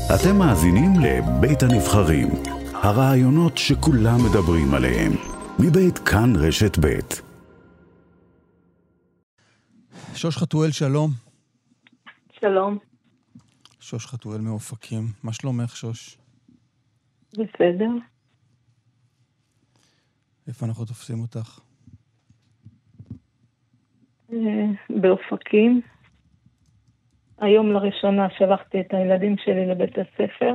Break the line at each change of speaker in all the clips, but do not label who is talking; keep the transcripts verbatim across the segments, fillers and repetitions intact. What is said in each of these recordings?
אתם מאזינים לבית הנבחרים, הרעיונות שכולם מדברים עליהם, מבית כאן רשת בית.
שוש חתואל, שלום.
שלום.
שוש חתואל מאופקים. מה שלומך, שוש?
בסדר.
איפה אנחנו תופסים אותך?
באופקים. היום לראשונה שלחתי את הילדים שלי לבית הספר.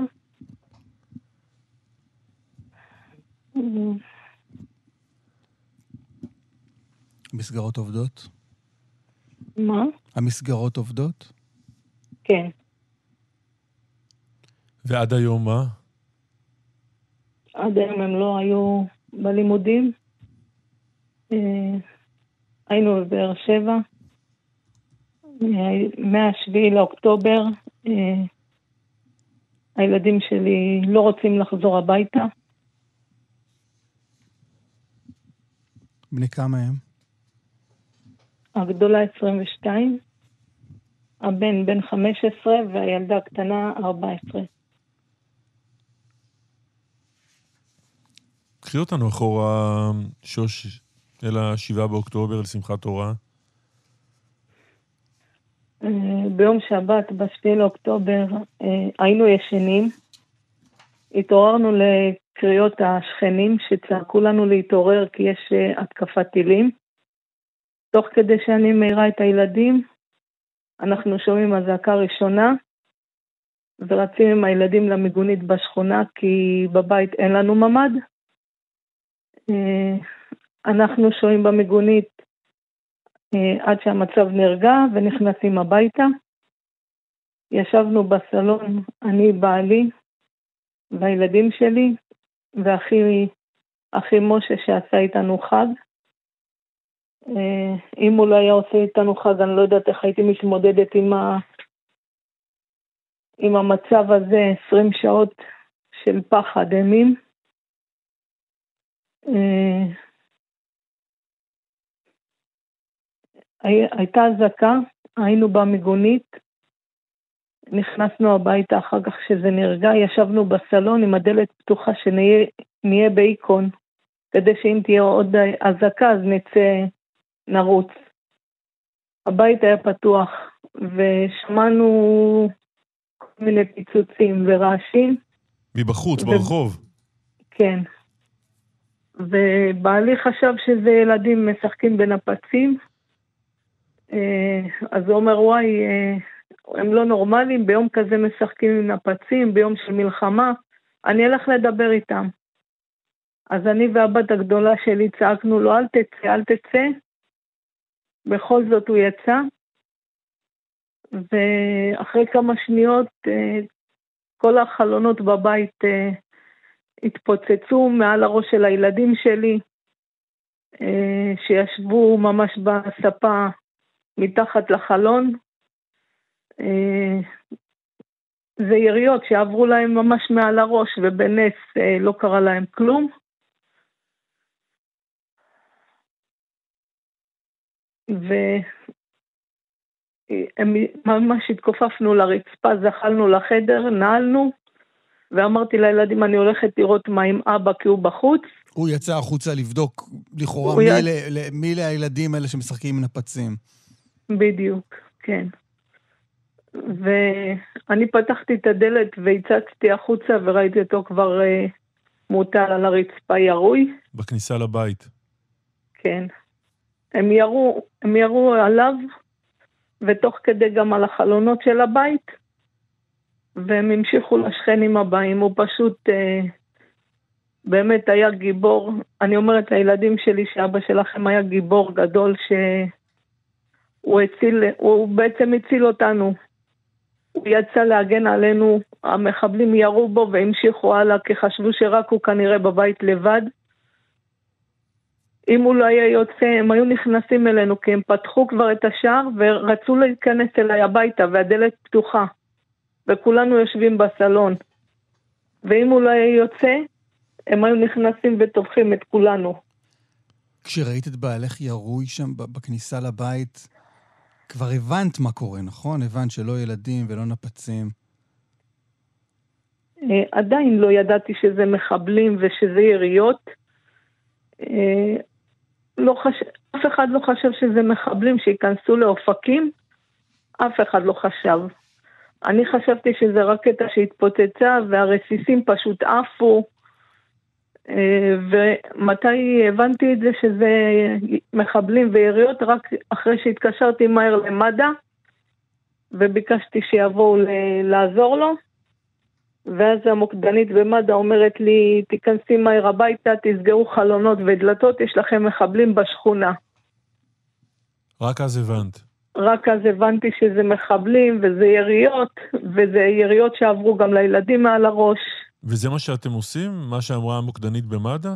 מסגרות עובדות?
מה?
המסגרות עובדות?
כן.
ועד היום מה?
עד היום הם לא היו בלימודים. היינו בבאר שבע. מהשביעי לאוקטובר הילדים שלי לא רוצים לחזור הביתה.
בני כמה הם?
הגדולה עשרים ושתיים, הבן בן חמש עשרה והילדה הקטנה ארבע עשרה.
קחי אותנו אחורה, שוש, אל השבעה באוקטובר, לשמחת תורה.
ביום שבת, בשביעי לאוקטובר, היינו ישנים. התעוררנו לקריאות השכנים שצעקו לנו להתעורר כי יש התקפת טילים. תוך כדי שאני מהירה את הילדים, אנחנו שומעים הזעקה ראשונה, ורצים עם הילדים למיגונית בשכונה, כי בבית אין לנו ממד. אנחנו שוהים במיגונית עד שהמצב נרגע, ונכנסים הביתה. ישבנו בסלון, אני, בעלי, והילדים שלי, ואחי אחי משה שעשה איתנו חג. אם הוא לא היה עושה איתנו חג, אני לא יודעת איך הייתי מתמודדת עם, ה... עם המצב הזה, עשרים שעות של פחד אימים. הייתה אזעקה, היינו במיגונית, נכנסנו הביתה אחר כך שזה נרגע, ישבנו בסלון עם הדלת פתוחה שנהיה באיקון, כדי שאם תהיה עוד אזעקה אז נצא נרוץ. הבית היה פתוח ושמענו כל מיני פיצוצים ורעשים.
מבחוץ,
ו...
ברחוב.
כן. ובעלי חשב שזה ילדים משחקים בנפצים. אז הוא אומר, וואי, הם לא נורמליים, ביום כזה משחקים עם נפצים, ביום של מלחמה, אני אלך לדבר איתם. אז אני והבת הגדולה שלי צעקנו לו, אל תצא, אל תצא. בכל זאת הוא יצא, ואחרי כמה שניות כל החלונות בבית התפוצצו מעל הראש של הילדים שלי, שישבו ממש בספה מתחת לחלון. זה יריות שעברו להם ממש מעל הראש, ובנס לא קרה להם כלום. וממש התכופפנו לרצפה, זחלנו לחדר, נעלנו, ואמרתי לילדים, אני הולכת לראות מה עם אבא כי הוא בחוץ.
הוא יצא החוצה לבדוק לכאורה מי, יצ... ל... מי לילדים האלה שמשחקים עם נפצים.
בדיוק, כן. ואני פתחתי את הדלת והצצתי החוצה וראיתי אותו כבר uh, מוטל על הרצפה ירוי.
בכניסה לבית. כן.
הם ירו, הם ירו עליו, ותוך כדי גם על החלונות של הבית, והם המשיכו לשכנים הבאים. הוא פשוט אה, באמת היה גיבור. אני אומרת לילדים שלי שאבא שלכם היה גיבור גדול, שהוא הציל, הוא בעצם הציל אותנו. הוא יצא להגן עלינו, המחבלים ירו בו והמשיכו הלאה, כי חשבו שרק הוא כנראה בבית לבד. אם הוא לא היה יוצא, הם היו נכנסים אלינו, כי הם פתחו כבר את השער ורצו להיכנס אליי הביתה, והדלת פתוחה, וכולנו יושבים בסלון. ואם הוא לא היה יוצא, הם היו נכנסים וטובחים את כולנו.
כשראית את בעלך ירוי שם בכניסה לבית, כבר הבנת מה קורה, נכון? הבנת שלא ילדים ולא נפצים.
עדיין לא ידעתי שזה מחבלים ושזה יריות. לא חש... אף אחד לא חשב שזה מחבלים שיכנסו לאופקים, אף אחד לא חשב. אני חשבתי שזה רקטה שהתפוצצה והרסיסים פשוט עפו, ומתי הבנתי את זה שזה מחבלים ויריות? רק אחרי שהתקשרתי מהר למד"א, וביקשתי שיבואו לעזור לו, ואז המוקדנית במד"א אומרת לי, תיכנסי מהר הביתה, תסגרו חלונות ודלתות, יש לכם מחבלים בשכונה.
רק אז הבנת.
רק אז הבנתי שזה מחבלים וזה יריות, וזה יריות שעברו גם לילדים מעל הראש.
וזה מה שאתם עושים? מה שאמרה המוקדנית במד"א?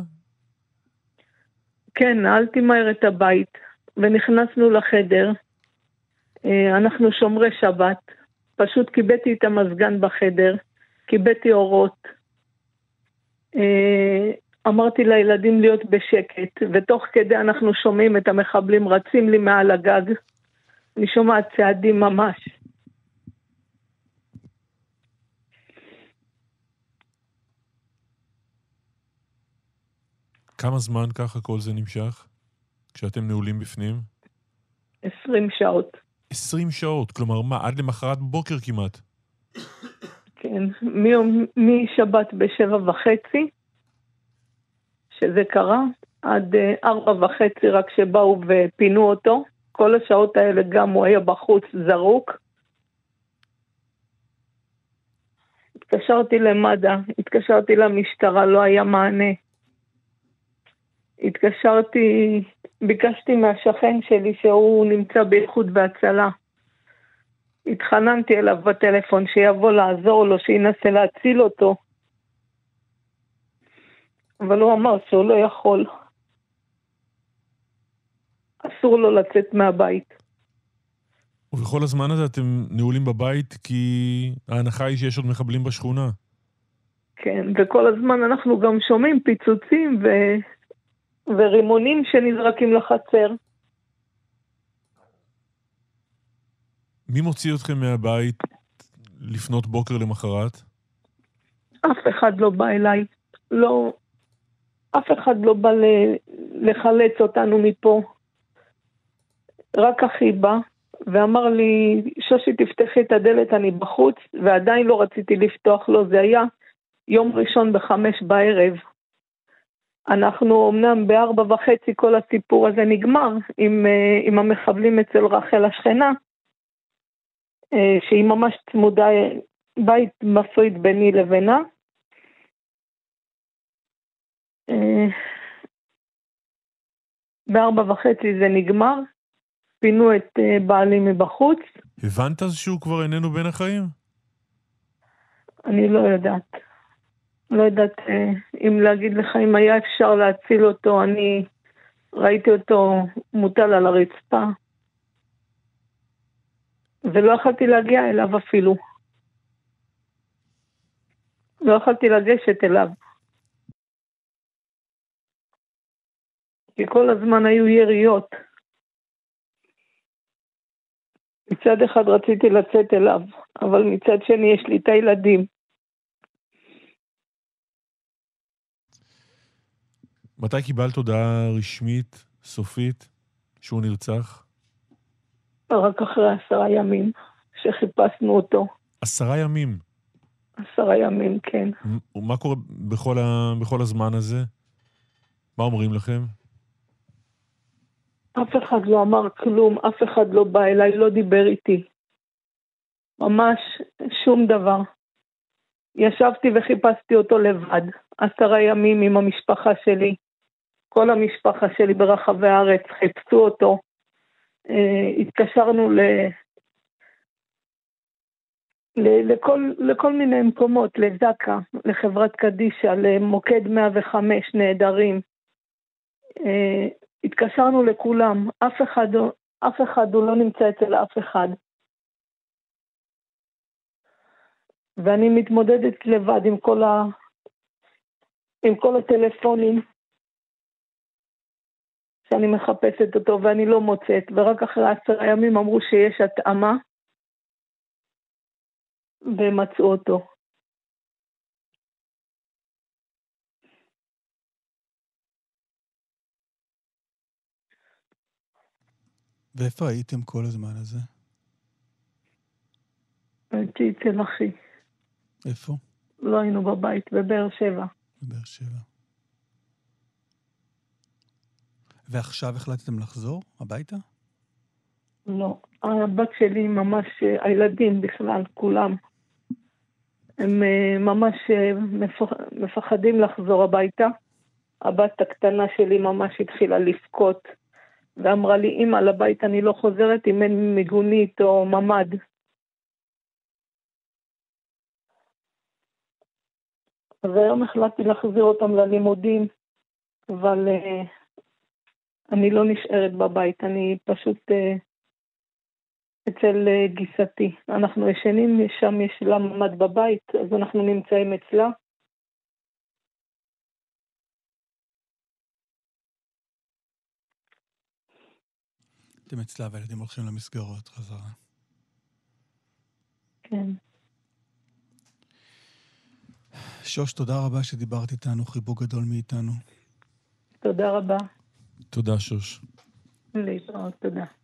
כן, נעלתי מהר את הבית, ונכנסנו לחדר. אנחנו שומרי שבת. פשוט קיבלתי את המזגן בחדר, קיבלתי אורות. אמרתי לילדים להיות בשקט, ותוך כדי אנחנו שומעים את המחבלים רצים לי מעל הגג. אני שומעת צעדים ממש.
כמה זמן ככה כל זה נמשך? כשאתם נעולים בפנים?
עשרים שעות.
עשרים שעות? כלומר מה? עד למחרת בוקר כמעט?
כן. משבת בשבע וחצי, שזה קרה, עד ארבע וחצי רק שבאו ופינו אותו. כל השעות האלה גם הוא היה בחוץ זרוק. התקשרתי למד"א, התקשרתי למשטרה, לא היה מענה. התקשרתי, ביקשתי מהשכן שלי שהוא נמצא באיחוד והצלה. התחננתי אליו בטלפון שיבוא לעזור לו, שינסה להציל אותו. אבל הוא אמר שהוא לא יכול. אסור לו לצאת מהבית.
ובכל הזמן הזה אתם נעולים בבית כי ההנחה היא שיש עוד מחבלים בשכונה.
כן, וכל הזמן אנחנו גם שומעים פיצוצים ו... ורימונים שנזרקים לחצר.
מי מוציא אתכם מהבית לפנות בוקר למחרת?
אף אחד לא בא אליי. לא, אף אחד לא בא לחלץ אותנו מפה. רק אחי בא ואמר לי, שושי תפתחי את הדלת, אני בחוץ, ועדיין לא רציתי לפתוח לו. זה היה יום ראשון בחמש בערב. אנחנו אמנם בארבע וחצי כל הסיפור הזה נגמר עם, עם המחבלים אצל רחל השכנה, שהיא ממש צמודה, בית מסוית ביני לבינה. בארבע וחצי זה נגמר, פינו את בעלי מבחוץ.
הבנת אז שהוא כבר איננו בין החיים?
אני לא יודעת. לא יודעת אם להגיד לך אם היה אפשר להציל אותו. אני ראיתי אותו מוטל על הרצפה. ולא יכולתי להגיע אליו אפילו. לא יכולתי לגשת אליו. כי כל הזמן היו יריות. מצד אחד רציתי לצאת אליו, אבל מצד שני יש לי את הילדים.
מתי קיבלת הודעה רשמית, סופית, שהוא נרצח?
רק אחרי עשרה ימים שחיפשנו אותו.
עשרה ימים?
עשרה ימים, כן.
ומה קורה בכל, ה... בכל הזמן הזה? מה אומרים לכם?
אף אחד לא אמר כלום, אף אחד לא בא אליי, לא דיבר איתי. ממש שום דבר. ישבתי וחיפשתי אותו לבד, עשרה ימים עם המשפחה שלי. כל המשפחה שלי ברחבי הארץ חיפשו אותו. התקשרנו ל... ל... לכל... לכל מיני מקומות, לזקה, לחברת קדישה, למוקד מאה וחמש נהדרים. התקשרנו לכולם, אף אחד, אף אחד הוא לא נמצא אצל אף אחד. ואני מתמודדת לבד עם כל ה... עם כל הטלפונים שאני מחפשת אותו ואני לא מוצאת, ורק אחרי עשרה ימים אמרו שיש התאמה ומצאו אותו.
ואיפה הייתם כל הזמן הזה?
הייתי אצל אחי.
איפה?
לא היינו בבית, בבאר שבע.
בבאר שבע. ועכשיו החלטתם לחזור הביתה?
לא. הבת שלי ממש, הילדים בכלל, כולם, הם ממש מפחדים לחזור הביתה. הבת הקטנה שלי ממש התחילה לבכות, ואמרה לי, אמא, לבית אני לא חוזרת אם אין מיגונית או ממד. אז היום החלטתי להחזיר אותם ללימודים, אבל uh, אני לא נשארת בבית, אני פשוט uh, אצל uh, גיסתי. אנחנו ישנים, שם יש לה ממד בבית, אז אנחנו נמצאים אצלה.
אתם אצלה והילדים הולכים למסגרות חזרה.
כן.
שוש, תודה רבה שדיברת איתנו, חיבוק גדול מאיתנו.
תודה רבה.
תודה, שוש.
להתראות, תודה.